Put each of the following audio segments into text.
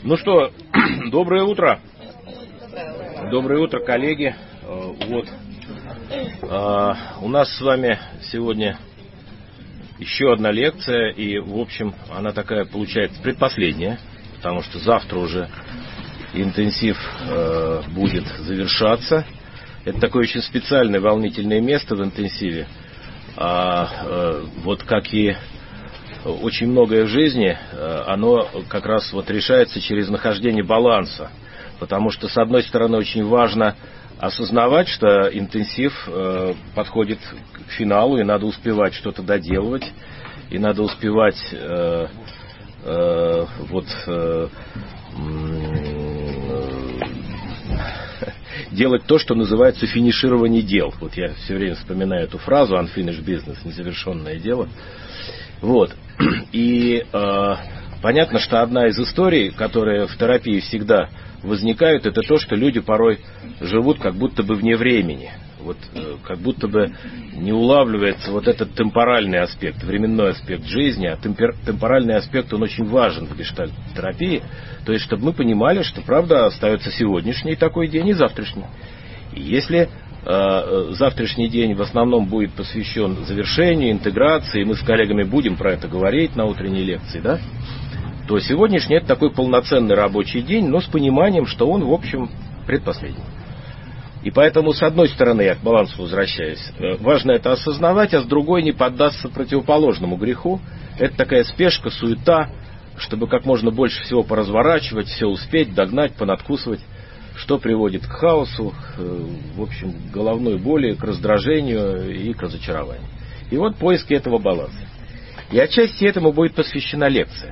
Ну что, доброе утро. Доброе утро, коллеги. У нас с вами сегодня еще одна лекция, и, в общем, она такая получается предпоследняя, потому что завтра уже интенсив будет завершаться. Это такое очень специальное волнительное место в интенсиве. Вот как и очень многое в жизни, оно как раз вот решается через нахождение баланса. Потому что, с одной стороны, очень важно осознавать, что интенсив подходит к финалу, и надо успевать что-то доделывать, и надо успевать делать то, что называется финиширование дел. Вот я все время вспоминаю эту фразу unfinished business, незавершенное дело. Вот. И понятно, что одна из историй, которые в терапии всегда возникают, это то, что люди порой живут как будто бы вне времени. Вот, как будто бы не улавливается вот этот темпоральный аспект, временной аспект жизни, а темпоральный аспект, он очень важен в гештальт-терапии. То есть, чтобы мы понимали, что, правда, остается сегодняшний такой день и завтрашний. И если завтрашний день в основном будет посвящен завершению, интеграции, и мы с коллегами будем про это говорить на утренней лекции, да, то сегодняшний это такой полноценный рабочий день, но с пониманием, что он, в общем, предпоследний. И поэтому, с одной стороны, я к балансу возвращаюсь, важно это осознавать, а с другой не поддаться противоположному греху. Это такая спешка, суета, чтобы как можно больше всего поразворачивать, все успеть, догнать, понадкусывать, что приводит к хаосу, в общем, к головной боли, к раздражению и к разочарованию. И вот поиски этого баланса. И отчасти этому будет посвящена лекция.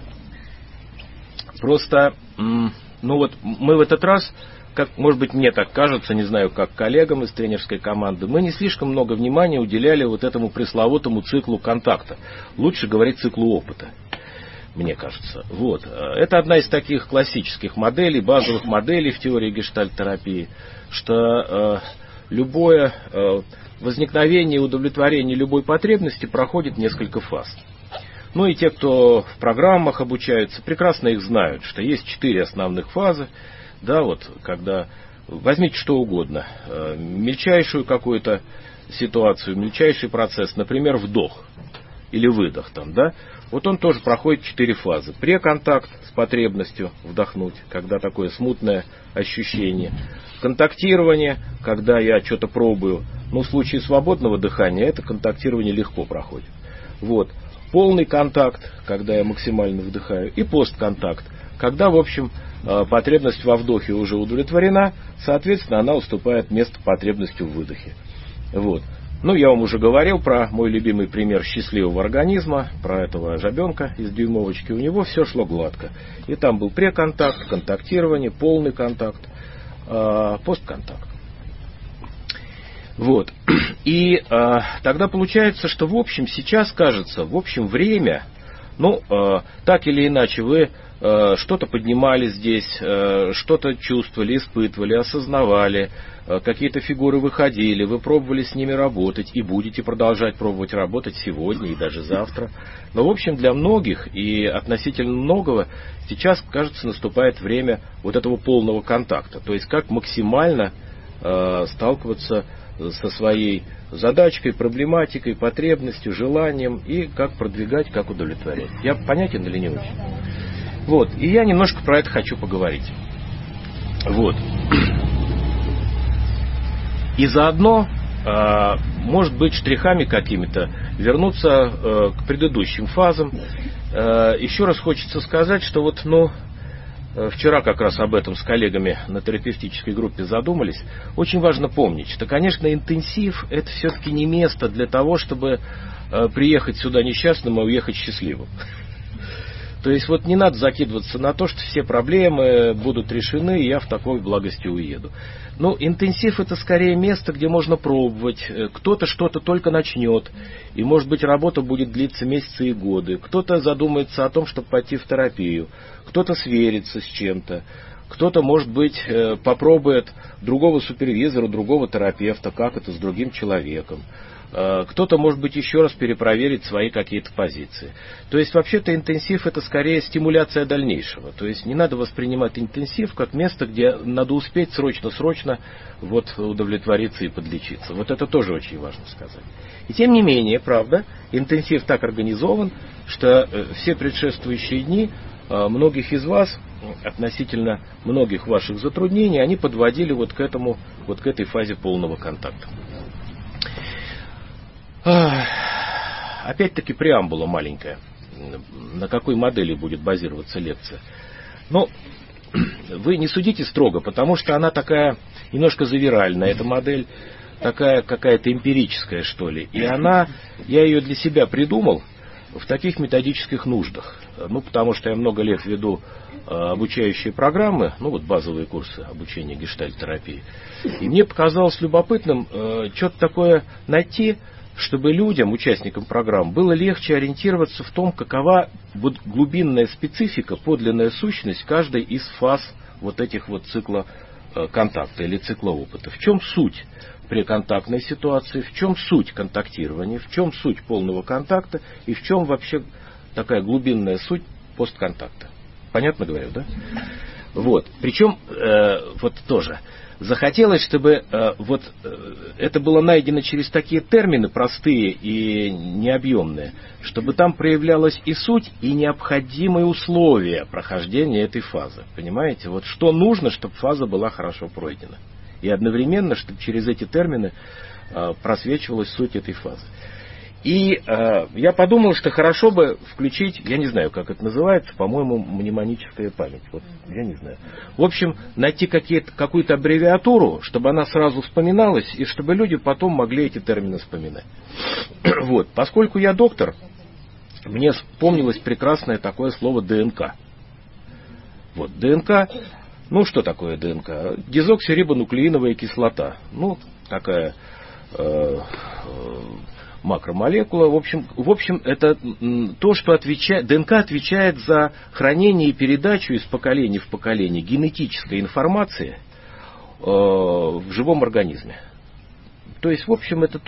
Просто, мы в этот раз, как, может быть, мне так кажется, не знаю, как коллегам из тренерской команды, мы не слишком много внимания уделяли вот этому пресловутому циклу контакта. Лучше говорить циклу опыта, мне кажется. Вот. Это одна из таких классических моделей, базовых моделей в теории гештальт-терапии, что любое возникновение и удовлетворение любой потребности проходит несколько фаз. Ну и те, кто в программах обучаются, прекрасно их знают, что есть 4 основных фазы. Да, вот, когда возьмите что угодно, мельчайшую какую-то ситуацию, мельчайший процесс, например, вдох или выдох там, да, вот он тоже проходит 4 фазы. Преконтакт с потребностью вдохнуть, когда такое смутное ощущение. Контактирование, когда я что-то пробую. Ну, в случае свободного дыхания это контактирование легко проходит. Вот. Полный контакт, когда я максимально вдыхаю. И постконтакт, когда, в общем, потребность во вдохе уже удовлетворена, соответственно, она уступает место потребности в выдохе. Вот. Ну, я вам уже говорил про мой любимый пример счастливого организма, про этого жабенка из дюймовочки. У него все шло гладко. И там был преконтакт, контактирование, полный контакт, постконтакт. Вот. И тогда получается, что, в общем, сейчас кажется, в общем, время, так или иначе, вы что-то поднимали здесь, что-то чувствовали, испытывали, осознавали, какие-то фигуры выходили, вы пробовали с ними работать и будете продолжать пробовать работать сегодня и даже завтра. Но, в общем, для многих и относительно многого сейчас, кажется, наступает время вот этого полного контакта. То есть, как максимально сталкиваться со своей задачкой, проблематикой, потребностью, желанием и как продвигать, как удовлетворять. Я понятен или не очень? Вот. И я немножко про это хочу поговорить. Вот. И заодно, может быть, штрихами какими-то вернуться к предыдущим фазам. Еще раз хочется сказать, что вчера как раз об этом с коллегами на терапевтической группе задумались. Очень важно помнить, что, конечно, интенсив – это все-таки не место для того, чтобы приехать сюда несчастным и уехать счастливым. То есть не надо закидываться на то, что все проблемы будут решены, и я в такой благости уеду. Интенсив это скорее место, где можно пробовать. Кто-то что-то только начнет, и, может быть, работа будет длиться месяцы и годы. Кто-то задумается о том, чтобы пойти в терапию. Кто-то сверится с чем-то. Кто-то, может быть, попробует другого супервизора, другого терапевта, как это с другим человеком. Кто-то, может быть, еще раз перепроверить свои какие-то позиции. То есть, вообще-то, интенсив – это скорее стимуляция дальнейшего. То есть, не надо воспринимать интенсив как место, где надо успеть срочно вот удовлетвориться и подлечиться. Вот это тоже очень важно сказать. И тем не менее, правда, интенсив так организован, что все предшествующие дни многих из вас, относительно многих ваших затруднений, они подводили вот к этой фазе полного контакта. Опять-таки преамбула маленькая. На какой модели будет базироваться лекция? Но вы не судите строго, потому что она такая немножко завиральная, эта модель, такая какая-то эмпирическая, что ли. И я ее для себя придумал в таких методических нуждах. Потому что я много лет веду обучающие программы, базовые курсы обучения гештальт-терапии. И мне показалось любопытным что-то такое найти, чтобы людям, участникам программ, было легче ориентироваться в том, какова глубинная специфика, подлинная сущность каждой из фаз вот этих вот цикла контакта или цикла опыта. В чем суть преконтактной ситуации, в чем суть контактирования, в чем суть полного контакта и в чем вообще такая глубинная суть постконтакта. Понятно говорю, да? Вот. Причем, тоже захотелось, чтобы это было найдено через такие термины простые и необъемные, чтобы там проявлялась и суть, и необходимые условия прохождения этой фазы. Понимаете? Вот что нужно, чтобы фаза была хорошо пройдена. И одновременно, чтобы через эти термины просвечивалась суть этой фазы. И я подумал, что хорошо бы включить, я не знаю, как это называется, по-моему, мнемоническая память. Вот, я не знаю. В общем, найти какую-то аббревиатуру, чтобы она сразу вспоминалась, и чтобы люди потом могли эти термины вспоминать. Вот. Поскольку я доктор, мне вспомнилось прекрасное такое слово ДНК. Вот, ДНК, что такое ДНК? Дезоксирибонуклеиновая кислота. Такая макромолекула. В общем, это то, что ДНК отвечает за хранение и передачу из поколения в поколение генетической информации в живом организме. То есть, в общем, это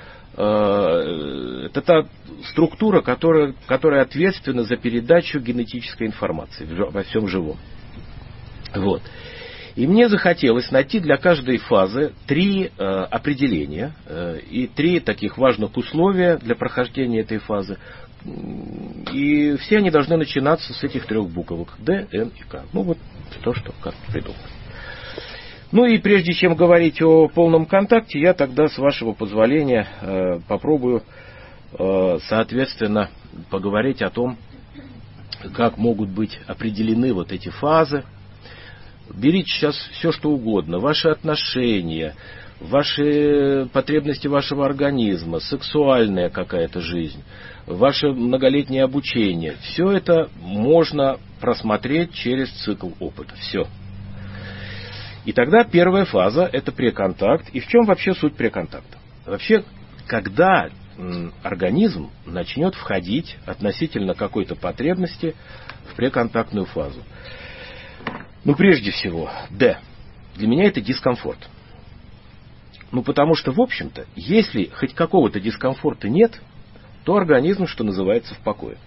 та структура, которая ответственна за передачу генетической информации во всем живом. Вот. И мне захотелось найти для каждой фазы 3 определения и 3 таких важных условия для прохождения этой фазы. И все они должны начинаться с этих 3 буквок Д, Н и К. То, что как придумал. И прежде чем говорить о полном контакте, я тогда, с вашего позволения, попробую, соответственно, поговорить о том, как могут быть определены вот эти фазы. Берите сейчас все, что угодно. Ваши отношения, ваши потребности вашего организма, сексуальная какая-то жизнь, ваше многолетнее обучение. Все это можно просмотреть через цикл опыта. Все. И тогда первая фаза – это преконтакт. И в чем вообще суть преконтакта? Вообще, когда организм начнет входить относительно какой-то потребности в преконтактную фазу. Прежде всего, Д. Для меня это дискомфорт. Потому что, в общем-то, если хоть какого-то дискомфорта нет, то организм, что называется, в покое.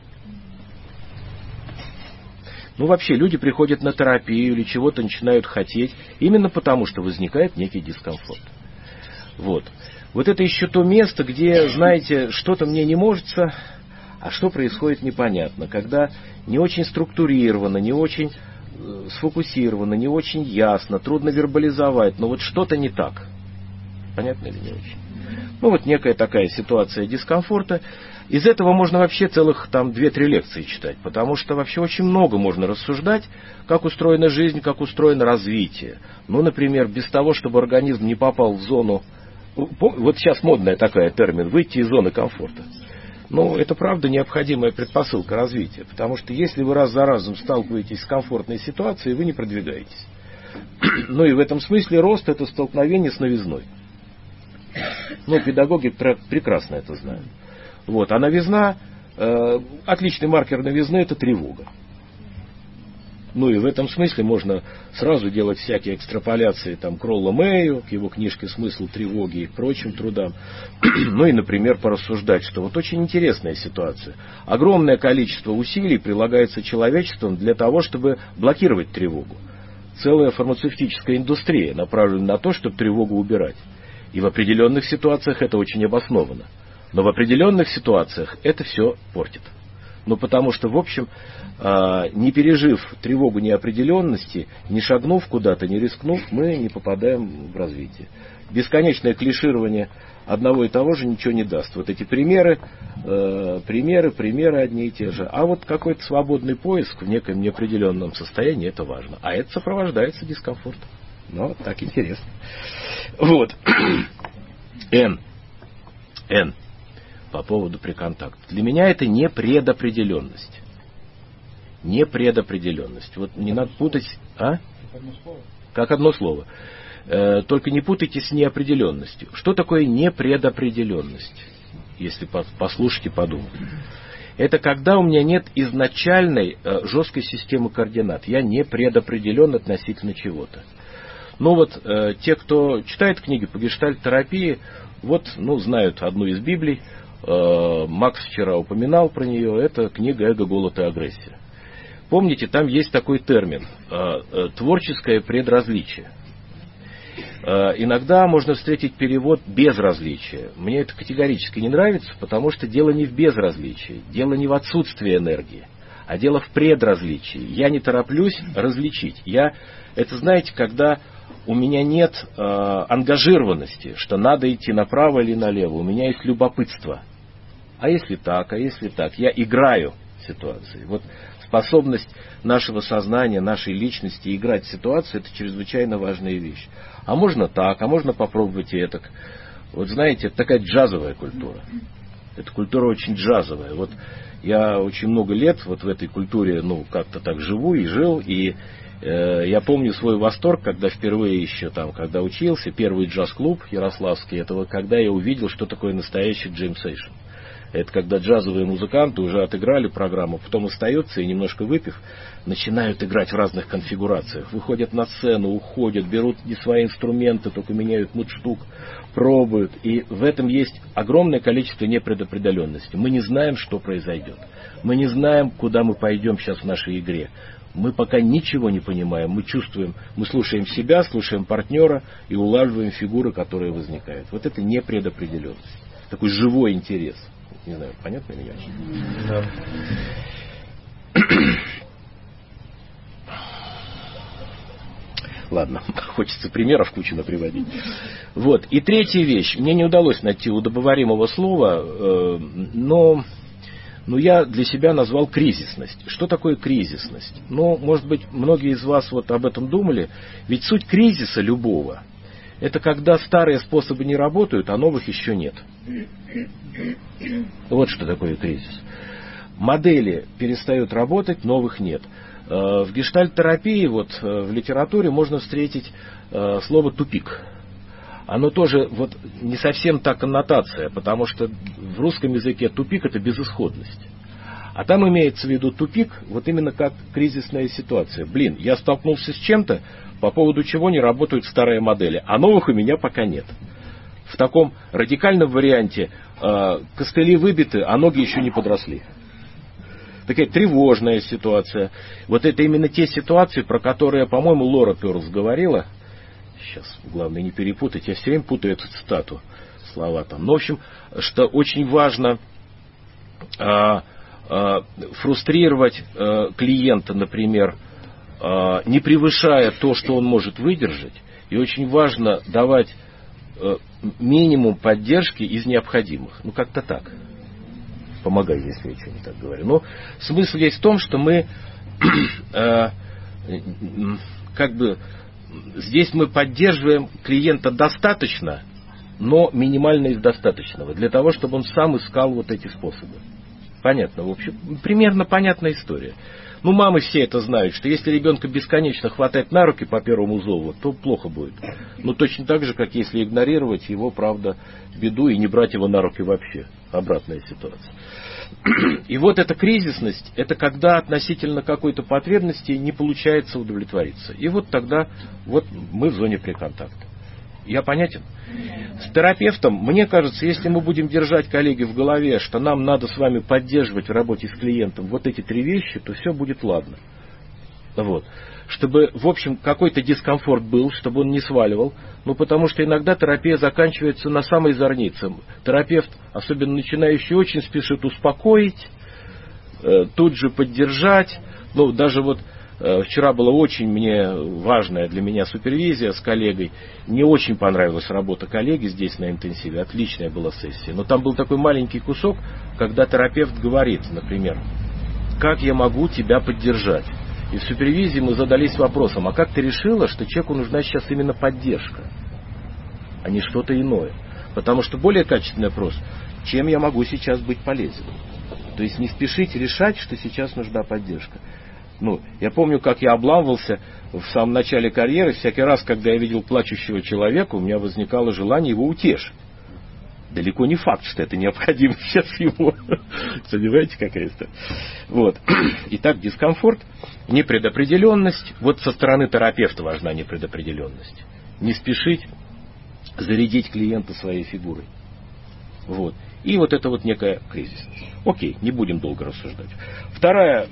Вообще, люди приходят на терапию или чего-то начинают хотеть, именно потому, что возникает некий дискомфорт. Вот это еще то место, где, знаете, что-то мне не можется, а что происходит непонятно. Когда не очень структурировано, не очень сфокусировано, не очень ясно, трудно вербализовать, но что-то не так. Понятно или не очень? Некая такая ситуация дискомфорта. Из этого можно вообще целых 2-3 лекции читать, потому что вообще очень много можно рассуждать, как устроена жизнь, как устроено развитие. Например, без того, чтобы организм не попал в зону, сейчас модная такая термин, выйти из зоны комфорта. Это правда необходимая предпосылка развития, потому что если вы раз за разом сталкиваетесь с комфортной ситуацией, вы не продвигаетесь. И в этом смысле рост – это столкновение с новизной. Педагоги прекрасно это знают. А новизна, отличный маркер новизны – это тревога. Ну и в этом смысле можно сразу делать всякие экстраполяции там, к Ролло Мэю, к его книжке «Смысл тревоги» и к прочим трудам. Ну и, например, порассуждать, что вот очень интересная ситуация. Огромное количество усилий прилагается человечеством для того, чтобы блокировать тревогу. Целая фармацевтическая индустрия направлена на то, чтобы тревогу убирать. И в определенных ситуациях это очень обосновано. Но в определенных ситуациях это все портит. Ну, потому что, в общем, не пережив тревогу неопределенности, не шагнув куда-то, не рискнув, мы не попадаем в развитие. Бесконечное клиширование одного и того же ничего не даст. Вот эти примеры одни и те же. А вот какой-то свободный поиск в неком неопределенном состоянии, это важно. А это сопровождается дискомфортом. Ну, так интересно. Вот. Н. По поводу приконтакта. Для меня это не предопределенность. Не предопределенность. Вот не надо путать... Как одно слово. Только не путайте с неопределенностью. Что такое непредопределенность? Если послушать и подумать. Это когда у меня нет изначальной жесткой системы координат. Я не предопределен относительно чего-то. Ну вот, те, кто читает книги по гештальт-терапии, вот, знают одну из Библий. Макс вчера упоминал про нее. Это книга «Эго, голод и агрессия». Помните, там есть такой термин творческое предразличие. Иногда можно встретить перевод безразличие. Мне это категорически не нравится, потому что дело не в безразличии, дело не в отсутствии энергии, а дело в предразличии. Я не тороплюсь различить. Это, знаете, когда у меня нет ангажированности, что надо идти направо или налево, у меня есть любопытство. А если так, я играю в ситуации. Вот способность нашего сознания, нашей личности играть в ситуации, это чрезвычайно важная вещь. А можно так, а можно попробовать и этак. Вот знаете, это такая джазовая культура. Эта культура очень джазовая. Вот я очень много лет вот в этой культуре, как-то так живу и жил, и я помню свой восторг, когда впервые еще когда учился, первый джаз-клуб ярославский, это когда я увидел, что такое настоящий джеймсейшн. Это когда джазовые музыканты уже отыграли программу, потом остаются и, немножко выпив, начинают играть в разных конфигурациях. Выходят на сцену, уходят, берут не свои инструменты, только меняют мундштук, пробуют. И в этом есть огромное количество непредопределенности. Мы не знаем, что произойдет. Мы не знаем, куда мы пойдем сейчас в нашей игре. Мы пока ничего не понимаем. Мы чувствуем, мы слушаем себя, слушаем партнера и улавливаем фигуры, которые возникают. Вот это непредопределенность. Такой живой интерес. Не знаю, понятно ли я? Да. Ладно, хочется примеров кучу приводить. Вот. И третья вещь. Мне не удалось найти удобоваримого слова, но я для себя назвал кризисность. Что такое кризисность? Может быть, многие из вас вот об этом думали. Ведь суть кризиса любого — это когда старые способы не работают, а новых еще нет. Вот что такое кризис. Модели перестают работать, новых нет. В гештальт-терапии, в литературе можно встретить слово «тупик». Оно тоже не совсем та коннотация, потому что в русском языке тупик — это безысходность. А там имеется в виду тупик, именно как кризисная ситуация. Я столкнулся с чем-то, по поводу чего не работают старые модели, а новых у меня пока нет. В таком радикальном варианте костыли выбиты, а ноги еще не подросли. Такая тревожная ситуация. Вот это именно те ситуации, про которые, по-моему, Лора Перлс говорила. Сейчас, главное не перепутать, я все время путаю эту цитату, слова там. В общем, что очень важно фрустрировать клиента, например, не превышая то, что он может выдержать. И очень важно давать минимум поддержки из необходимых. Как-то так. Помогай, если я что не так говорю. Но смысл есть в том, что мы здесь мы поддерживаем клиента достаточно, но минимально из достаточного, для того, чтобы он сам искал эти способы. Понятно, в общем, примерно понятная история. Ну, мамы все это знают, что если ребенка бесконечно хватать на руки по первому зову, то плохо будет. Ну, точно так же, как если игнорировать его, правда, беду и не брать его на руки вообще. Обратная ситуация. И вот эта кризисность, это когда относительно какой-то потребности не получается удовлетвориться. И вот тогда вот мы в зоне преконтакта. Я понятен? С терапевтом, мне кажется, если мы будем держать, коллеги, в голове, что нам надо с вами поддерживать в работе с клиентом вот эти 3 вещи, то все будет ладно. Вот. Чтобы, в общем, какой-то дискомфорт был, чтобы он не сваливал. Ну, потому что иногда терапия заканчивается на самой зорнице. Терапевт, особенно начинающий, очень спешит успокоить, тут же поддержать. Ну, даже вот вчера была очень мне важная для меня супервизия с коллегой. Мне очень понравилась работа коллеги здесь на интенсиве. Отличная была сессия. Но там был такой маленький кусок, когда терапевт говорит, например, как я могу тебя поддержать? И в супервизии мы задались вопросом, а как ты решила, что человеку нужна сейчас именно поддержка, а не что-то иное? Потому что более качественный вопрос, чем я могу сейчас быть полезен? То есть не спешить решать, что сейчас нужна поддержка. Ну, я помню, как я обламывался в самом начале карьеры. Всякий раз, когда я видел плачущего человека, у меня возникало желание его утешить. Далеко не факт, что это необходимо сейчас ему. Понимаете, какая история? Вот. Итак, дискомфорт, непредопределенность. Вот со стороны терапевта важна непредопределенность. Не спешить зарядить клиента своей фигурой. Вот. И вот это вот некая кризисность. Окей, не будем долго рассуждать. Вторая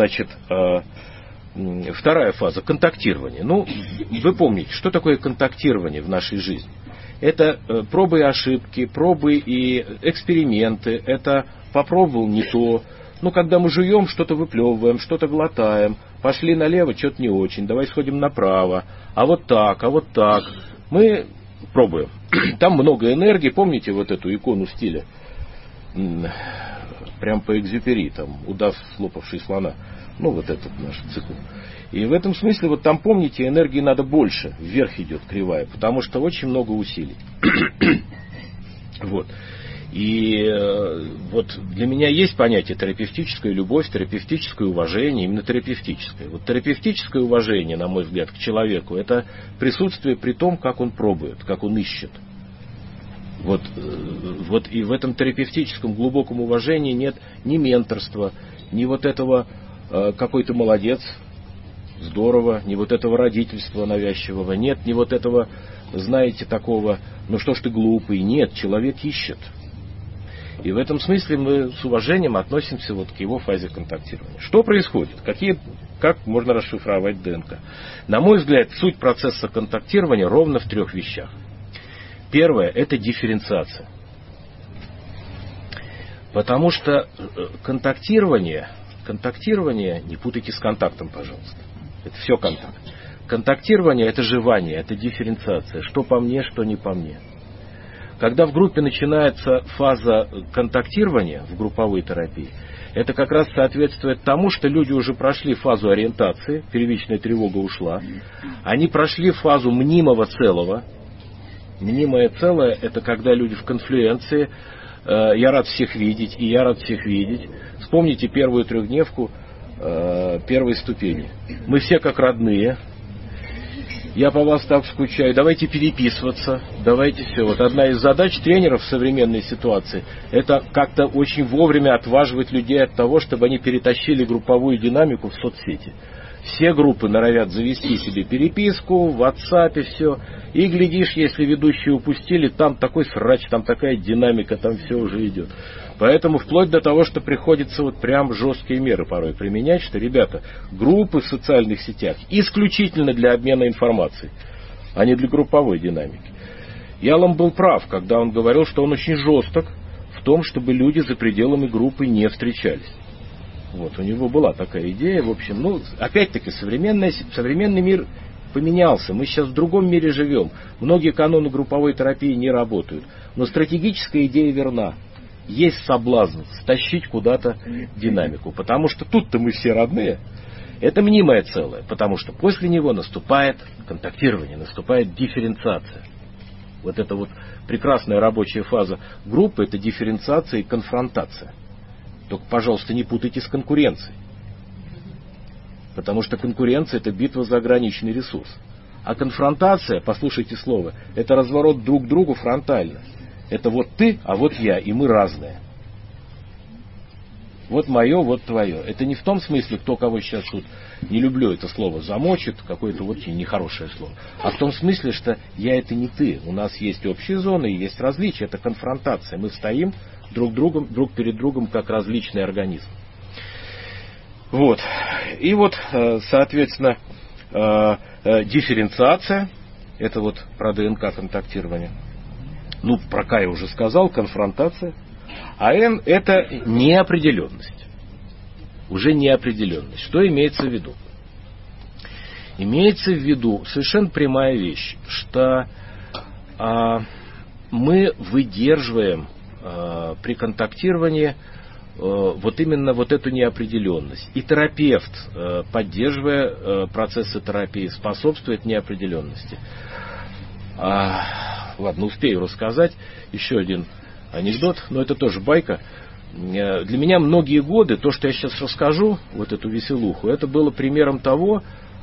фаза — контактирование. Ну, вы помните, что такое контактирование в нашей жизни? Это пробы и ошибки, пробы и эксперименты. Это попробовал не то. Ну, когда мы жуем, что-то выплевываем, что-то глотаем. Пошли налево, что-то не очень. Давай сходим направо. А вот так, а вот так. Мы пробуем. Там много энергии. Помните вот эту икону стиля? Прям по Экзюпери. Там удав, слопавший слона. Ну, вот этот наш цикл. И в этом смысле, вот там, помните, энергии надо больше, вверх идет кривая, потому что очень много усилий. Вот. И вот для меня есть понятие терапевтическая любовь, терапевтическое уважение, именно терапевтическое. Вот терапевтическое уважение, на мой взгляд, к человеку, это присутствие при том, как он пробует, как он ищет. Вот и в этом терапевтическом глубоком уважении нет ни менторства, ни вот этого какой ты молодец, здорово, ни вот этого родительства навязчивого, нет, ни вот этого, знаете, такого, ну что ж ты глупый, нет, человек ищет. И в этом смысле мы с уважением относимся вот к его фазе контактирования. Что происходит? Как можно расшифровать ДНК? На мой взгляд, суть процесса контактирования ровно в 3 вещах. Первое — это дифференциация. Потому что контактирование, не путайте с контактом, пожалуйста. Это все контакт. Контактирование — это жевание, это дифференциация. Что по мне, что не по мне. Когда в группе начинается фаза контактирования в групповой терапии, это как раз соответствует тому, что люди уже прошли фазу ориентации, первичная тревога ушла. Они прошли фазу мнимого целого. Мнимое целое — это когда люди в конфлюенции. Я рад всех видеть, и я рад всех видеть. Вспомните первую 3-дневку первой ступени. Мы все как родные. Я по вас так скучаю. Давайте переписываться. Давайте все. Вот одна из задач тренеров в современной ситуации — это как-то очень вовремя отваживать людей от того, чтобы они перетащили групповую динамику в соцсети. Все группы норовят завести себе переписку, в WhatsApp, все. И глядишь, если ведущие упустили, там такой срач, там такая динамика, там все уже идет. Поэтому вплоть до того, что приходится вот прям жесткие меры порой применять, что, ребята, группы в социальных сетях исключительно для обмена информацией, а не для групповой динамики. Ялом был прав, когда он говорил, что он очень жесток в том, чтобы люди за пределами группы не встречались. Вот, у него была такая идея, в общем, ну, опять-таки, современный мир поменялся, мы сейчас в другом мире живем, многие каноны групповой терапии не работают, но стратегическая идея верна. Есть соблазн стащить куда-то динамику, потому что тут-то мы все родные, это мнимое целое, потому что после него наступает контактирование, наступает дифференциация. Вот эта вот прекрасная рабочая фаза группы — это дифференциация и конфронтация. Только, пожалуйста, не путайте с конкуренцией. Потому что конкуренция – это битва за ограниченный ресурс. А конфронтация, послушайте слово, это разворот друг к другу фронтально. Это вот ты, а вот я, и мы разные. Вот мое, вот твое. Это не в том смысле, кто кого сейчас тут, не люблю это слово, замочит, какое-то очень нехорошее слово. А в том смысле, что я это не ты. У нас есть общие зоны и есть различия. Это конфронтация. Мы стоим друг перед другом, как различный организм. Вот. И вот, соответственно, дифференциация. Это вот про ДНК контактирование. Ну, про К я уже сказал, конфронтация. А Н – это неопределенность. Уже неопределенность. Что имеется в виду? Имеется в виду совершенно прямая вещь, что мы выдерживаем при контактировании вот именно вот эту неопределенность. И терапевт, поддерживая процессы терапии, способствует неопределенности. Ладно, успею рассказать еще один анекдот, но это тоже байка. Для меня многие годы то, что я сейчас расскажу, вот эту веселуху, это было примером того,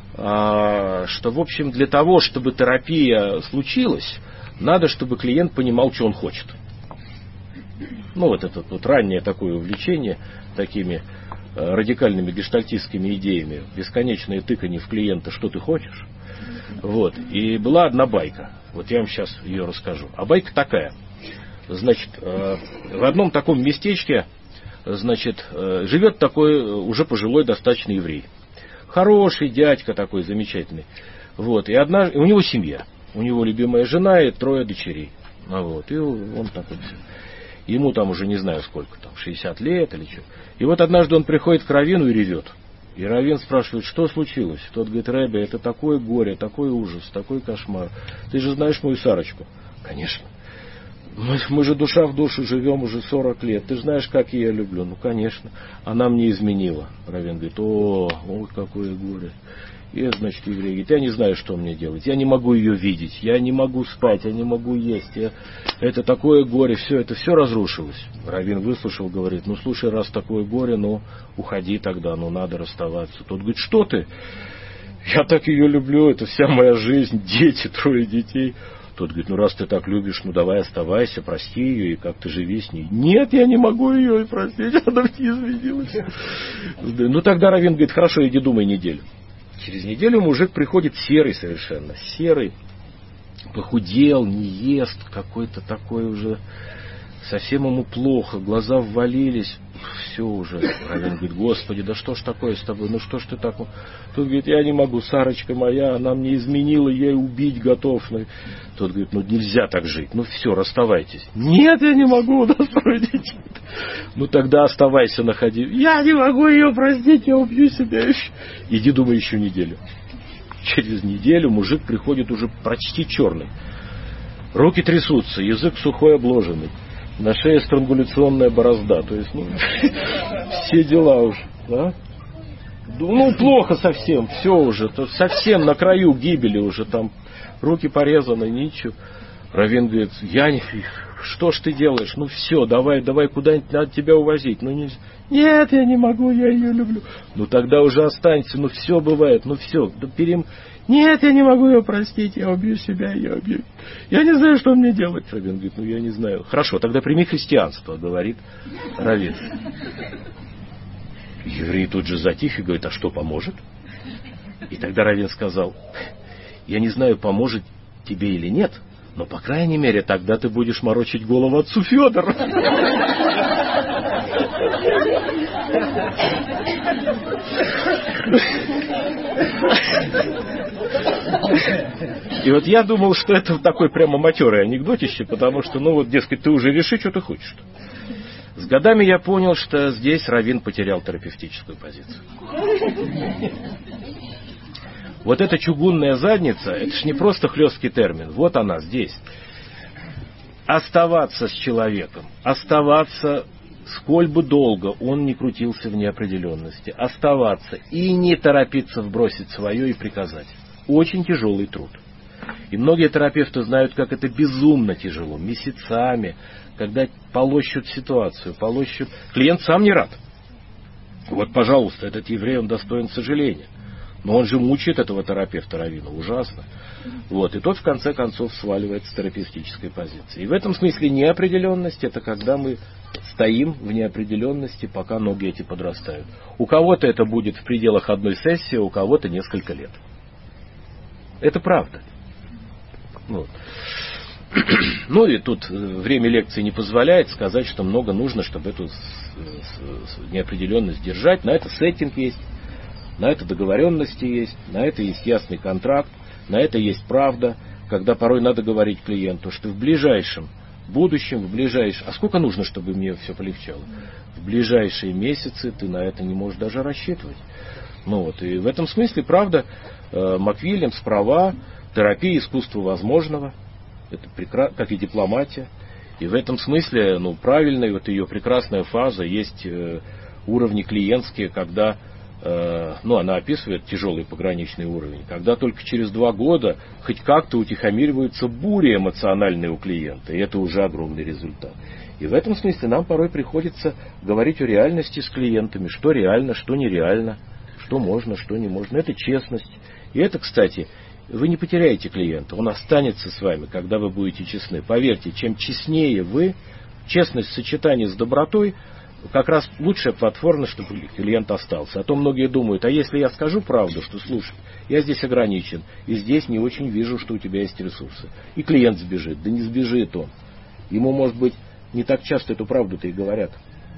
что, в общем, для того, чтобы терапия случилась, надо, чтобы клиент понимал, что он хочет. Ну, вот это вот раннее такое увлечение такими радикальными гештальтистскими идеями, бесконечное тыканье в клиента, что ты хочешь. Вот. И была одна байка. Вот я вам сейчас ее расскажу. А байка такая. Значит, в одном таком местечке, значит, живет такой уже пожилой достаточно еврей. Хороший дядька такой, замечательный. Вот. И однажды, у него семья. У него любимая жена и 3 дочерей. Вот. И он такой. Ему там уже не знаю сколько, там 60 лет или что. И вот однажды он приходит к раввину и ревет. И раввин спрашивает, что случилось? Тот говорит, Ребе, это такое горе, такой ужас, такой кошмар. Ты же знаешь мою Сарочку? Конечно. Мы же душа в душу живем уже 40 лет. Ты же знаешь, как я ее люблю. Ну, конечно. Она мне изменила. Раввин говорит, ой, какое горе. И, значит, еврей говорит, я не знаю, что мне делать. Я не могу ее видеть. Я не могу спать. Я не могу есть. Это такое горе. Это все разрушилось. Раввин выслушал, говорит, ну, слушай, раз такое горе, ну, уходи тогда. Ну, надо расставаться. Тот говорит, что ты? Я так ее люблю. Это вся моя жизнь. Дети, 3 детей. Тот говорит, ну раз ты так любишь, ну давай оставайся, прости ее и как-то живи с ней. Нет, я не могу ее простить, она мне изменилась. Ну тогда раввин говорит, хорошо, иди думай неделю. Через неделю мужик приходит серый совершенно, серый, похудел, не ест, какой-то такой уже, совсем ему плохо, глаза ввалились, все уже. Раввин говорит, Господи, да что ж такое с тобой, ну что ж ты так... Тот говорит, я не могу, Сарочка моя, она мне изменила, я ее убить готов. Тот говорит, ну нельзя так жить, ну все, расставайтесь. Нет, я не могу, у нас 3 детей. Ну тогда оставайся, находи. Я не могу ее простить, я убью себя еще. Иди думай еще неделю. Через неделю мужик приходит уже почти черный. Руки трясутся, язык сухой обложенный. На шее странгуляционная борозда. То есть, ну, все дела уже. Да? Ну, плохо совсем. Все уже. Совсем на краю гибели уже. Там руки порезаны, ничего. Раввин говорит, что ж ты делаешь? Ну, все, давай, куда-нибудь надо тебя увозить. Ну, не... Нет, я не могу, я ее люблю. Ну, тогда уже останься. Ну, все бывает. Ну, все. Нет, я не могу ее простить, я убью себя, я убью. Я не знаю, что мне делать. Раввин говорит, ну я не знаю. Хорошо, тогда прими христианство, говорит раввин. Еврей тут же затих и говорит, а что поможет? И тогда раввин сказал, я не знаю, поможет тебе или нет, но по крайней мере тогда ты будешь морочить голову отцу Федору. И вот я думал, что это такой прямо матерый анекдотище, потому что, ну вот, дескать, ты уже реши, что ты хочешь. С годами я понял, что здесь раввин потерял терапевтическую позицию. Вот эта чугунная задница, это ж не просто хлесткий термин, вот она здесь. Оставаться с человеком, оставаться, сколь бы долго он не крутился в неопределенности, оставаться и не торопиться вбросить свое и приказать. Очень тяжелый труд. И многие терапевты знают, как это безумно тяжело, месяцами, когда полощут ситуацию, полощут. Клиент сам не рад. Вот, пожалуйста, этот еврей, он достоин сожаления. Но он же мучает этого терапевта Равина, ужасно. Вот, и тот в конце концов сваливает с терапевтической позиции. И в этом смысле неопределенность — это когда мы стоим в неопределенности, пока ноги эти подрастают. У кого-то это будет в пределах одной сессии, у кого-то несколько лет. Это правда. Вот. Ну и тут время лекции не позволяет сказать, что много нужно, чтобы эту неопределенность держать. На это сеттинг есть, на это договоренности есть, на это есть ясный контракт, на это есть правда, когда порой надо говорить клиенту, что в ближайшем будущем, а сколько нужно, чтобы мне все полегчало? В ближайшие месяцы ты на это не можешь даже рассчитывать. Ну вот, и в этом смысле, правда, МакВильямс права, терапия искусства возможного, это как и дипломатия. И в этом смысле, правильная вот ее прекрасная фаза, есть уровни клиентские, когда, она описывает тяжелый пограничный уровень, когда только через 2 года хоть как-то утихомириваются бури эмоциональные у клиента, и это уже огромный результат. И в этом смысле нам порой приходится говорить о реальности с клиентами, что реально, что нереально, что можно, что не можно. Это честность. И это, кстати, вы не потеряете клиента, он останется с вами, когда вы будете честны. Поверьте, чем честнее вы, честность в сочетании с добротой, как раз лучшая платформа, чтобы клиент остался. А то многие думают, а если я скажу правду, что слушай, я здесь ограничен, и здесь не очень вижу, что у тебя есть ресурсы. И клиент сбежит. Да не сбежит он. Ему, может быть, не так часто эту правду-то и говорят.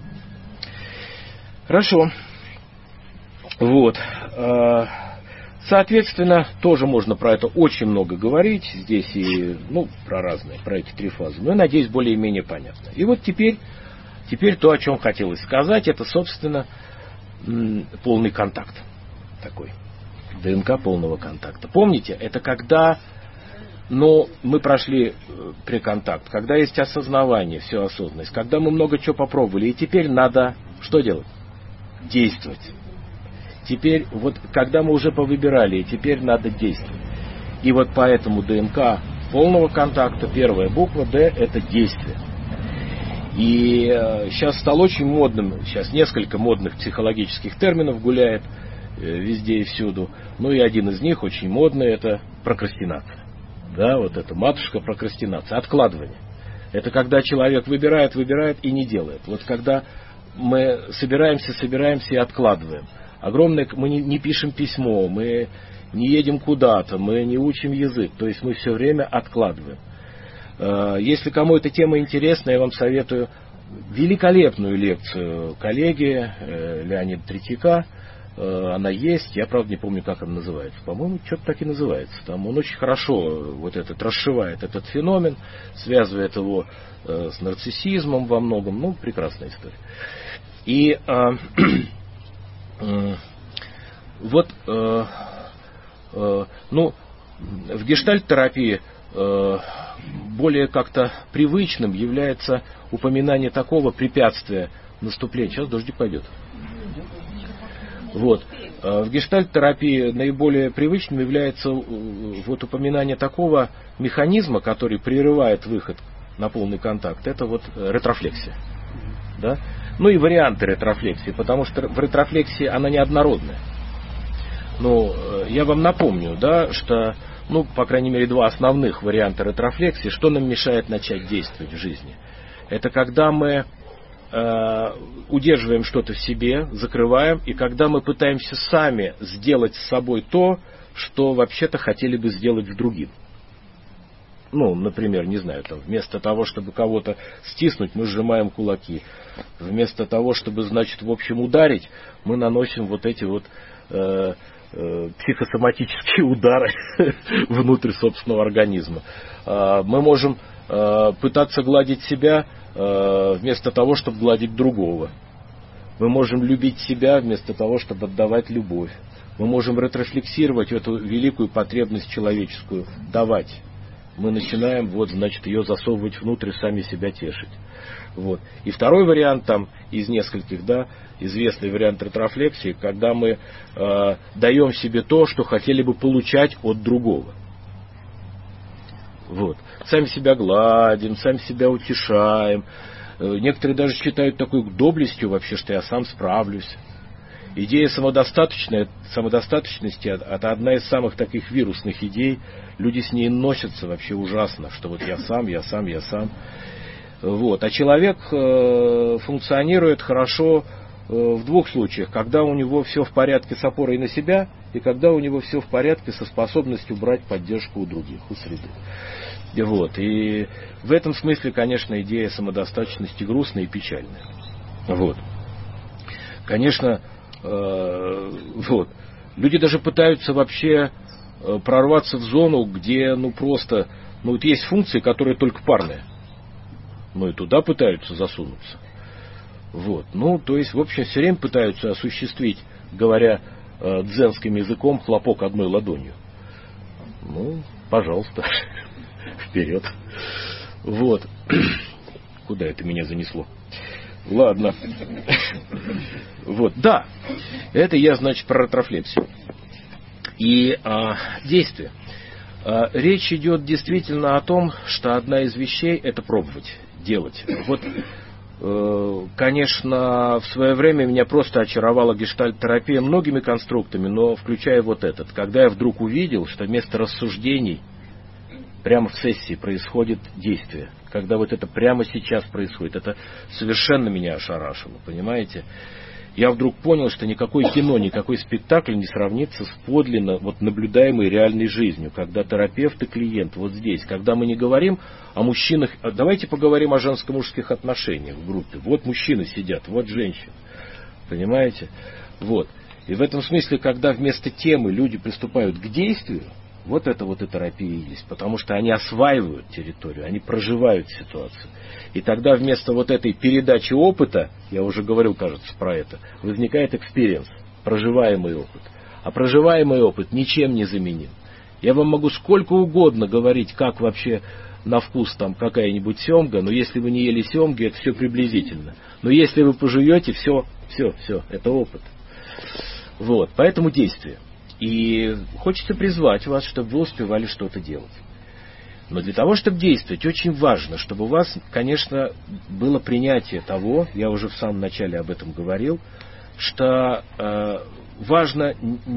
Хорошо. Вот. Соответственно, тоже можно про это очень много говорить. Здесь и, про разные, про эти 3 фазы. Но, я надеюсь, более-менее понятно. И вот теперь то, о чем хотелось сказать, это, собственно, полный контакт. Такой. ДНК полного контакта. Помните, это когда, мы прошли преконтакт, когда есть осознавание, все осознанность, когда мы много чего попробовали, и теперь надо что делать? Действовать. Теперь, вот когда мы уже повыбирали, теперь надо действовать. И вот поэтому ДНК полного контакта, первая буква Д, это действие. И сейчас стало очень модным, сейчас несколько модных психологических терминов гуляет везде и всюду. И один из них очень модный, это прокрастинация. Да, вот это матушка прокрастинация, откладывание. Это когда человек выбирает и не делает. Вот когда мы собираемся и откладываем. Мы не пишем письмо, мы не едем куда-то, мы не учим язык. То есть мы все время откладываем. Если кому эта тема интересна, я вам советую великолепную лекцию коллеги Леонида Третьяка. Она есть, я правда не помню, как она называется. По-моему, что-то так и называется. Там он очень хорошо расшивает этот феномен, связывает его с нарциссизмом во многом. Прекрасная история. И в гештальт-терапии более как-то привычным является упоминание такого препятствия наступления. Сейчас дождик пойдет. Вот. В гештальт-терапии наиболее привычным является упоминание такого механизма, который прерывает выход на полный контакт. Это ретрофлексия. Да? И варианты ретрофлексии, потому что в ретрофлексии она неоднородная. Я вам напомню, да, что, по крайней мере, 2 основных варианта ретрофлексии, что нам мешает начать действовать в жизни. Это когда мы удерживаем что-то в себе, закрываем, и когда мы пытаемся сами сделать с собой то, что вообще-то хотели бы сделать в другим. Например, не знаю, вместо того, чтобы кого-то стиснуть, мы сжимаем кулаки. Вместо того, чтобы, в общем, ударить, мы наносим эти психосоматические удары внутрь собственного организма. Мы можем пытаться гладить себя вместо того, чтобы гладить другого. Мы можем любить себя вместо того, чтобы отдавать любовь. Мы можем ретрофлексировать эту великую потребность человеческую давать. Мы начинаем ее засовывать внутрь, сами себя тешить. И второй вариант из нескольких, известный вариант ретрофлексии, когда мы даем себе то, что хотели бы получать от другого. Вот. Сами себя гладим, сами себя утешаем. Некоторые даже считают такой доблестью вообще, что я сам справлюсь. Идея самодостаточности – это одна из самых таких вирусных идей. Люди с ней носятся вообще ужасно, что вот я сам. Вот. А человек функционирует хорошо в двух случаях. Когда у него все в порядке с опорой на себя, и когда у него все в порядке со способностью брать поддержку у других, у среды. Вот. И в этом смысле, конечно, идея самодостаточности грустная и печальная. Вот. Конечно, вот. Люди даже пытаются вообще прорваться в зону, где просто вот есть функции, которые только парные. И туда пытаются засунуться. Вот. То есть, в общем, все время пытаются осуществить, говоря дзенским языком, хлопок одной ладонью. Пожалуйста, вперед. Вот. Куда это меня занесло? Ладно. Вот, да. Это я, значит, про ретрофлексию. И действие. Речь идет действительно о том, что одна из вещей – это пробовать, делать. Вот, конечно, в свое время меня просто очаровала гештальт-терапия многими конструктами, но включая вот этот. Когда я вдруг увидел, что вместо рассуждений прямо в сессии происходит действие. Когда вот это прямо сейчас происходит, это совершенно меня ошарашило, понимаете? Я вдруг понял, что никакое кино, никакой спектакль не сравнится с подлинно наблюдаемой реальной жизнью, когда терапевт и клиент вот здесь, когда мы не говорим о мужчинах, давайте поговорим о женско-мужских отношениях в группе. Вот мужчины сидят, вот женщины, понимаете? Вот. И в этом смысле, когда вместо темы люди приступают к действию, вот это вот и терапия есть, потому что они осваивают территорию, они проживают ситуацию. И тогда вместо вот этой передачи опыта, я уже говорил, кажется, про это, возникает экспириенс, проживаемый опыт. А проживаемый опыт ничем не заменим. Я вам могу сколько угодно говорить, как вообще на вкус там какая-нибудь семга, но если вы не ели семги, это все приблизительно. Но если вы пожуете, все, это опыт. Вот, поэтому действие. И хочется призвать вас, чтобы вы успевали что-то делать. Но для того, чтобы действовать, очень важно, чтобы у вас, конечно, было принятие того, я уже в самом начале об этом говорил, что важно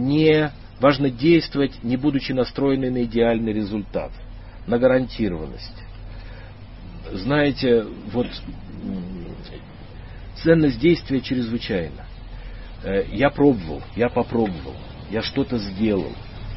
действовать, не будучи настроенной на идеальный результат, на гарантированность. Знаете, вот ценность действия чрезвычайна. Я попробовал. Я что-то сделал.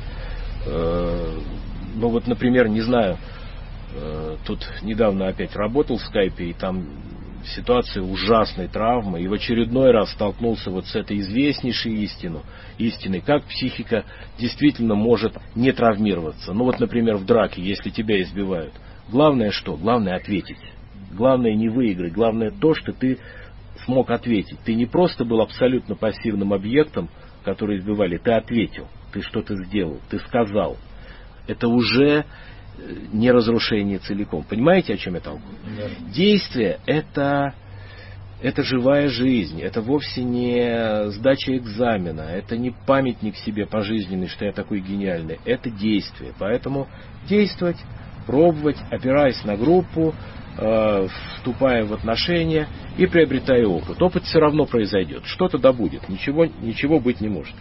Вот, например, не знаю, тут недавно опять работал в скайпе, и там ситуация ужасной травмы, и в очередной раз столкнулся вот с этой известнейшей истиной, как психика действительно может не травмироваться. Вот, например, в драке, если тебя избивают, главное что? Главное ответить. Главное не выиграть, главное то, что ты смог ответить. Ты не просто был абсолютно пассивным объектом, который избивали, ты ответил, ты что-то сделал, ты сказал. Это уже не разрушение целиком. Понимаете, о чем я толкую? Да. Действие – это живая жизнь, это вовсе не сдача экзамена, это не памятник себе пожизненный, что я такой гениальный. Это действие. Поэтому действовать, пробовать, опираясь на группу, вступая в отношения и приобретая опыт. Опыт все равно произойдет. Что-то да будет. Ничего быть не может.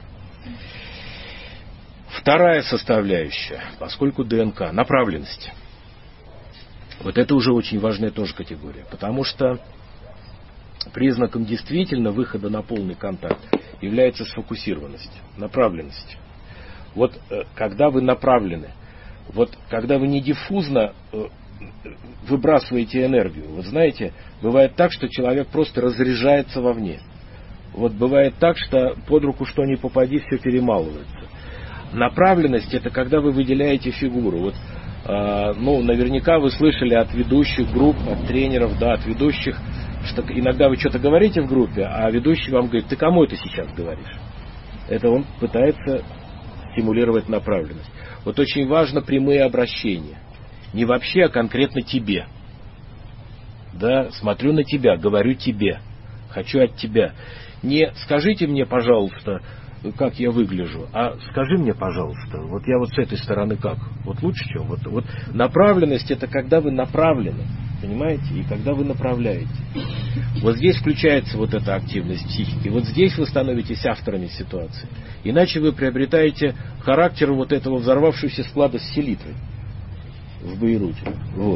Вторая составляющая, поскольку ДНК, направленность. Вот это уже очень важная тоже категория. Потому что признаком действительно выхода на полный контакт является сфокусированность, направленность. Вот когда вы направлены, вот когда вы не диффузно выбрасываете энергию. Вот знаете, бывает так, что человек просто разряжается вовне. Вот бывает так, что под руку что ни попади, все перемалывается. Направленность – это когда вы выделяете фигуру. Вот, наверняка вы слышали от ведущих групп, от тренеров, от ведущих, что иногда вы что-то говорите в группе, а ведущий вам говорит: ты кому это сейчас говоришь? Это он пытается стимулировать направленность. Вот очень важно прямые обращения. Не вообще, а конкретно тебе. Да, смотрю на тебя, говорю тебе, хочу от тебя. Не скажите мне, пожалуйста, как я выгляжу, а скажи мне, пожалуйста, вот я вот с этой стороны как? Вот лучше, чем? Вот направленность — это когда вы направлены, понимаете, и когда вы направляете. Вот здесь включается вот эта активность психики, вот здесь вы становитесь авторами ситуации. Иначе вы приобретаете характер вот этого взорвавшегося склада с селитрой в Бейруте. Вот.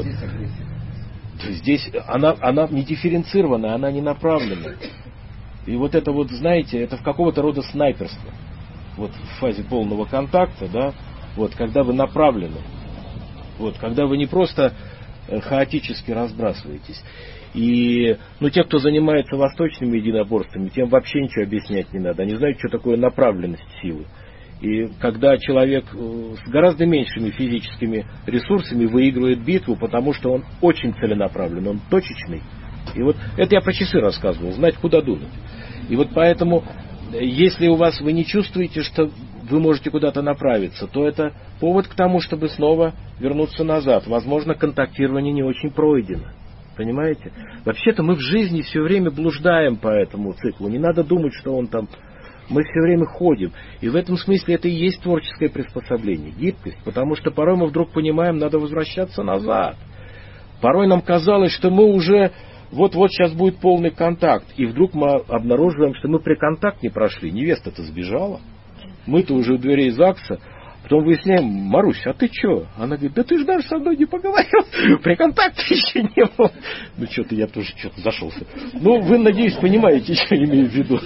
Здесь она не дифференцирована, она не направлена. И вот это вот, знаете, это в какого-то рода снайперство. Вот в фазе полного контакта, да, вот, когда вы направлены. Вот, когда вы не просто хаотически разбрасываетесь. И, те, кто занимается восточными единоборствами, тем вообще ничего объяснять не надо. Они знают, что такое направленность силы. И когда человек с гораздо меньшими физическими ресурсами выигрывает битву, потому что он очень целенаправлен, он точечный. И вот это я про часы рассказывал, знать, куда дунуть. И вот поэтому, если у вас вы не чувствуете, что вы можете куда-то направиться, то это повод к тому, чтобы снова вернуться назад. Возможно, контактирование не очень пройдено. Понимаете? Вообще-то мы в жизни все время блуждаем по этому циклу. Не надо думать, что он там... Мы все время ходим. И в этом смысле это и есть творческое приспособление, гибкость. Потому что порой мы вдруг понимаем, надо возвращаться назад. Порой нам казалось, что мы уже... Вот-вот сейчас будет полный контакт. И вдруг мы обнаруживаем, что мы приконтакт не прошли. Невеста-то сбежала. Мы-то уже у дверей ЗАГСа. Потом выясняем: Марусь, а ты что? Она говорит: да ты же даже со мной не поговорил. Приконтакта еще не было. Что-то я тоже что-то зашелся. Вы, надеюсь, понимаете, что я имею в виду.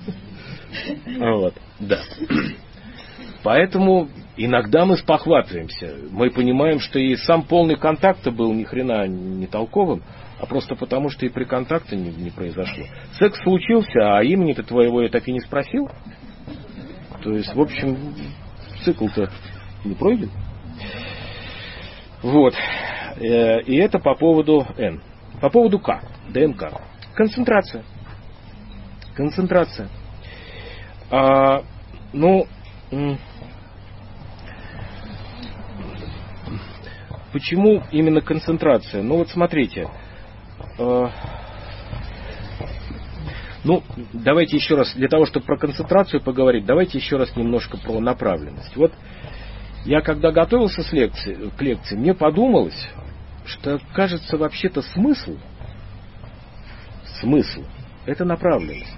Вот, да. Поэтому иногда мы спохватываемся. Мы понимаем, что и сам полный контакт был ни хрена не толковым, а просто потому, что и при контакте не произошло. Секс случился, а имени-то твоего я так и не спросил. То есть, в общем, цикл-то не пройден. Вот. И это по поводу N. По поводу К. ДНК. Концентрация. Концентрация. Почему именно концентрация? Вот смотрите. Давайте еще раз, для того, чтобы про концентрацию поговорить, давайте еще раз немножко про направленность. Вот я когда готовился к лекции, мне подумалось, что, кажется, вообще-то смысл — это направленность.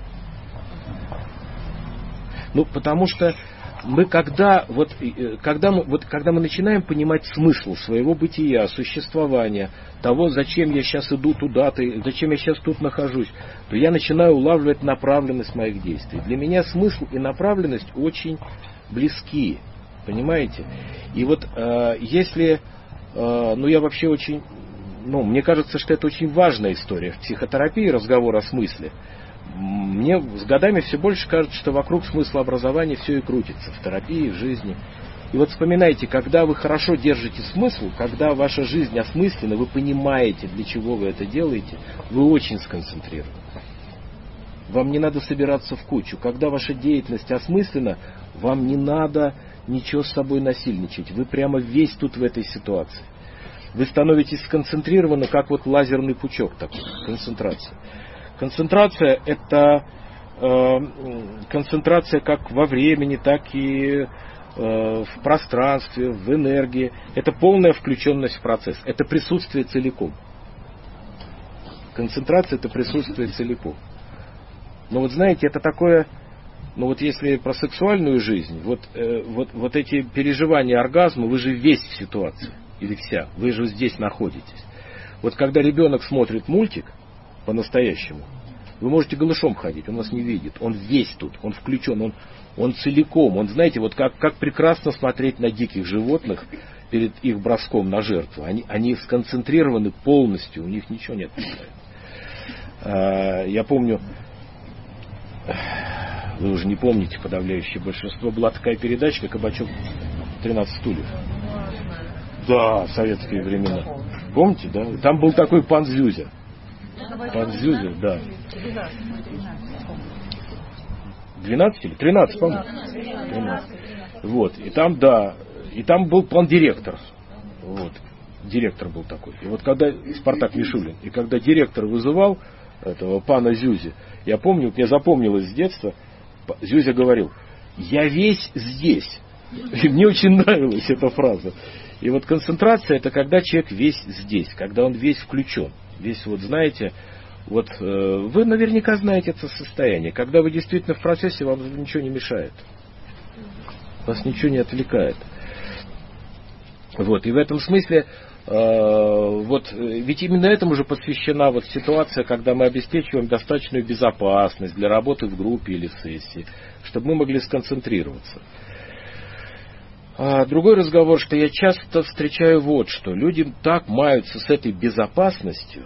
Потому что мы когда мы начинаем понимать смысл своего бытия, существования, того, зачем я сейчас иду туда-то, зачем я сейчас тут нахожусь, то я начинаю улавливать направленность моих действий. Для меня смысл и направленность очень близки, понимаете? И вот если, я вообще очень, мне кажется, что это очень важная история в психотерапии, разговор о смысле. Мне с годами все больше кажется, что вокруг смысла образования все и крутится, в терапии, в жизни. И вот вспоминайте, когда вы хорошо держите смысл, когда ваша жизнь осмыслена, вы понимаете, для чего вы это делаете, вы очень сконцентрированы. Вам не надо собираться в кучу. Когда ваша деятельность осмыслена, вам не надо ничего с собой насильничать. Вы прямо весь тут в этой ситуации. Вы становитесь сконцентрированы, как вот лазерный пучок такой, концентрация. Концентрация — это концентрация как во времени, так и в пространстве, в энергии. Это полная включенность в процесс. Это присутствие целиком. Концентрация — это присутствие целиком. Знаете, это такое... если про сексуальную жизнь, вот эти переживания оргазма, вы же весь в ситуации. Или вся. Вы же здесь находитесь. Вот когда ребенок смотрит мультик, по-настоящему, вы можете голышом ходить, он вас не видит. Он весь тут, он включен, он целиком. Он, знаете, вот как прекрасно смотреть на диких животных перед их броском на жертву. Они сконцентрированы полностью, у них ничего нет. Я помню, вы уже не помните, подавляющее большинство, была такая передача, «Кабачок 13 стульев». Да, советские времена. Помните, да? Там был такой пан Зюзя. Пан Зюзя, да. 12 или 13, по-моему. 13. Вот. И там, да. И там был план-директор. Вот. Директор был такой. И вот когда Спартак Мишулин, и когда директор вызывал этого пана Зюзи, я помню, мне запомнилось с детства, Зюзя говорил: «Я весь здесь». И мне очень нравилась эта фраза. И вот концентрация — это когда человек весь здесь, когда он весь включен. Весь, вот знаете, вот вы наверняка знаете это состояние, когда вы действительно в процессе, вам ничего не мешает. Вас ничего не отвлекает. Вот, и в этом смысле, вот, ведь именно этому же посвящена вот ситуация, когда мы обеспечиваем достаточную безопасность для работы в группе или в сессии, чтобы мы могли сконцентрироваться. Другой разговор, что я часто встречаю вот что. Люди так маются с этой безопасностью.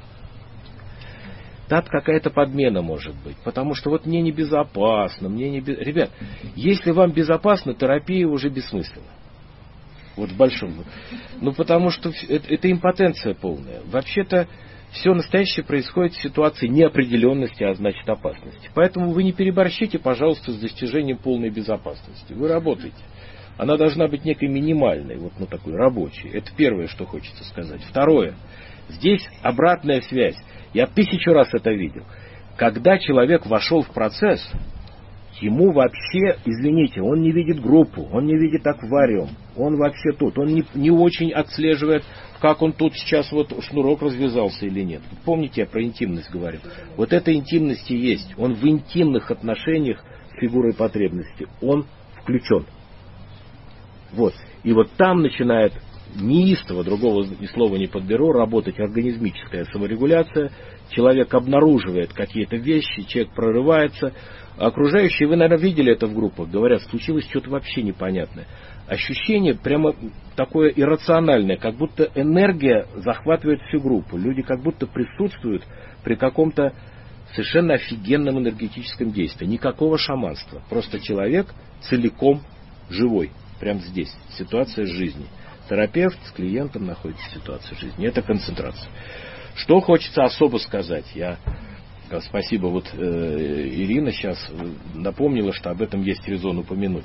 Так какая-то подмена может быть. Потому что вот мне небезопасно, Ребят, если вам безопасно, терапия уже бессмысленна. Вот в большом. Ну, потому что это импотенция полная. Вообще-то все настоящее происходит в ситуации неопределенности, а значит опасности. Поэтому вы не переборщите, пожалуйста, с достижением полной безопасности. Вы работаете. Она должна быть некой минимальной, вот ну, такой рабочей. Это первое, что хочется сказать. Второе. Здесь обратная связь. Я 1000 раз это видел. Когда человек вошел в процесс, ему вообще, извините, он не видит группу, он не видит аквариум, он вообще тут. Он не очень отслеживает, как он тут сейчас вот шнурок развязался или нет. Помните, я про интимность говорил. Вот эта интимность и есть. Он в интимных отношениях с фигурой потребности. Он включен. Вот. И вот там начинает неистово, другого слова не подберу, работать организмическая саморегуляция. Человек обнаруживает какие-то вещи, человек прорывается. А окружающие, вы, наверное, видели это в группах, говорят, случилось что-то вообще непонятное. Ощущение прямо такое иррациональное, как будто энергия захватывает всю группу. Люди как будто присутствуют при каком-то совершенно офигенном энергетическом действии. Никакого шаманства. Просто человек целиком живой. Прямо здесь. Ситуация жизни. Терапевт с клиентом находится в ситуации жизни. Это концентрация. Что хочется особо сказать? Спасибо, вот Ирина сейчас напомнила, что об этом есть резон упомянуть.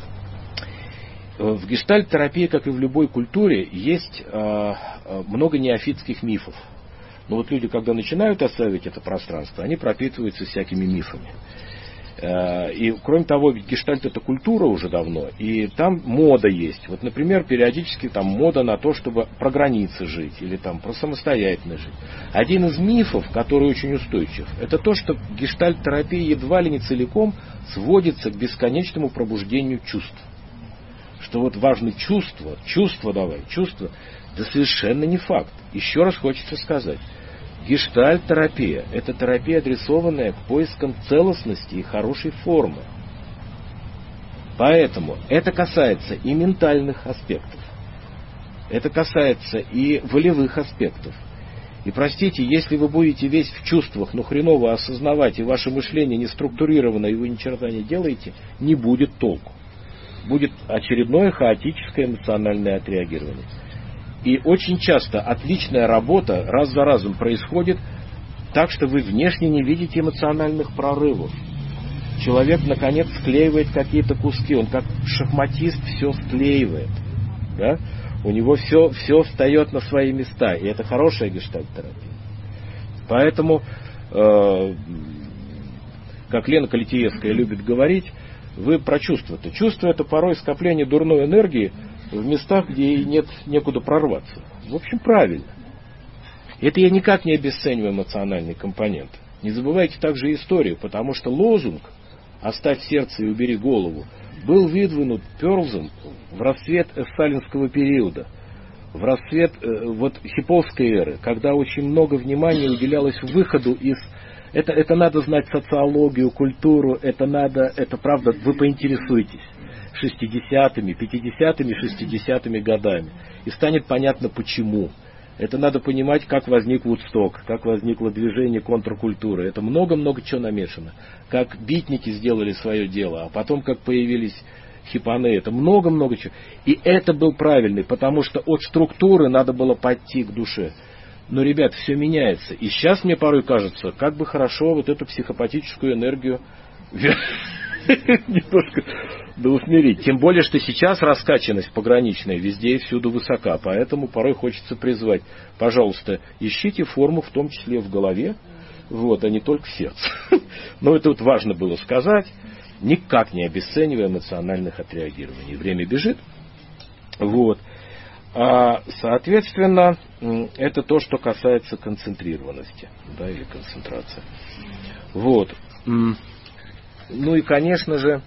В гештальт-терапии, как и в любой культуре, есть много неофитских мифов. Но вот люди, когда начинают осваивать это пространство, они пропитываются всякими мифами. И, кроме того, гештальт — это культура уже давно, и там мода есть. Вот, например, периодически там мода на то, чтобы про границы жить, или там про самостоятельность жить. Один из мифов, который очень устойчив, это то, что гештальт-терапия едва ли не целиком сводится к бесконечному пробуждению чувств. Что вот важны чувства, чувства. Да совершенно не факт. Еще раз хочется сказать. Гештальт-терапия – это терапия, адресованная к поискам целостности и хорошей формы. Поэтому это касается и ментальных аспектов, это касается и волевых аспектов. И простите, если вы будете весь в чувствах, но хреново осознавать, и ваше мышление не структурировано, и вы ни черта не делаете, не будет толку. Будет очередное хаотическое эмоциональное отреагирование. И очень часто отличная работа раз за разом происходит так, что вы внешне не видите эмоциональных прорывов. Человек, наконец, склеивает какие-то куски. Он как шахматист все склеивает. Да? У него все встает на свои места. И это хорошая гештальт-терапия. Поэтому, как Лена Калитиевская любит говорить, вы про чувства-то. Чувство — это порой скопление дурной энергии в местах, где нет некуда прорваться. В общем, правильно. Это я никак не обесцениваю эмоциональный компонент. Не забывайте также историю, потому что лозунг «Оставь сердце и убери голову» был выдвинут Перлзом в расцвет сталинского периода, в расцвет хиповской эры, когда очень много внимания уделялось выходу из... Это надо знать социологию, культуру, это правда, вы поинтересуетесь 60-ми, 50-ми, 60-ми годами. И станет понятно почему. Это надо понимать, как возник Вудсток, как возникло движение контркультуры. Это много-много чего намешано. Как битники сделали свое дело, а потом как появились хипаны. Это много-много чего. И это был правильный, потому что от структуры надо было пойти к душе. Но, ребят, все меняется. И сейчас мне порой кажется, как бы хорошо вот эту психопатическую энергию немножко доусмирить. Тем более, что сейчас раскачанность пограничная везде и всюду высока. Поэтому порой хочется призвать, пожалуйста, ищите форму, в том числе в голове, а не только в сердце. Но это вот важно было сказать. никак не обесценивая эмоциональных отреагирований. Время бежит. Вот. Соответственно, это то, что касается концентрированности, да, или концентрации. Вот. Ну и, конечно же,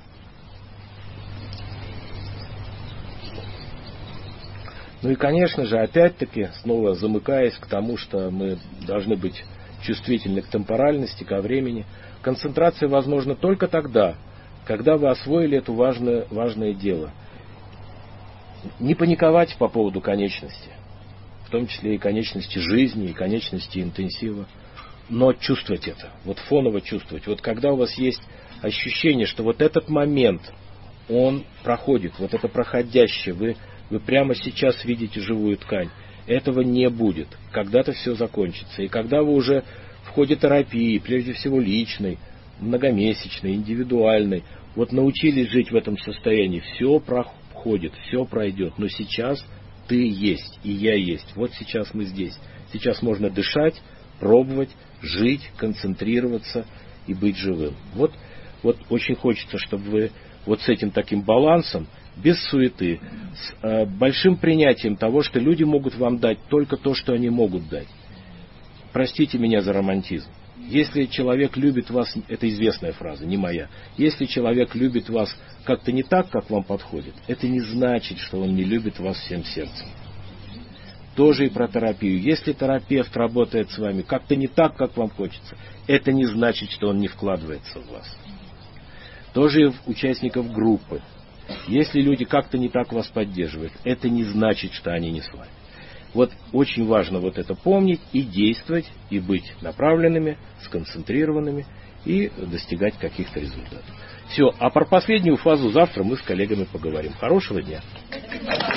опять-таки, снова замыкаясь к тому, что мы должны быть чувствительны к темпоральности, ко времени, концентрация возможна только тогда, когда вы освоили это важное дело. Не паниковать по поводу конечности, в том числе и конечности жизни, и конечности интенсива, но чувствовать это, вот фоново чувствовать. Вот когда у вас есть ощущение, что вот этот момент, он проходит, вот это проходящее, вы прямо сейчас видите живую ткань, этого не будет, когда-то все закончится. И когда вы уже в ходе терапии, прежде всего личной, многомесячной, индивидуальной, вот научились жить в этом состоянии, все проходит, все пройдет, но сейчас ты есть, и я есть. Вот сейчас мы здесь. Сейчас можно дышать, пробовать, жить, концентрироваться и быть живым. Вот очень хочется, чтобы вы вот с этим таким балансом, без суеты, с большим принятием того, что люди могут вам дать только то, что они могут дать. Простите меня за романтизм. Если человек любит вас, это известная фраза, не моя, если человек любит вас как-то не так, как вам подходит, это не значит, что он не любит вас всем сердцем. Тоже и про терапию. Если терапевт работает с вами как-то не так, как вам хочется, это не значит, что он не вкладывается в вас. Тоже и в участников группы. Если люди как-то не так вас поддерживают, это не значит, что они не с вами. Вот очень важно вот это помнить и действовать, и быть направленными, сконцентрированными и достигать каких-то результатов. Все, а про последнюю фазу завтра мы с коллегами поговорим. Хорошего дня!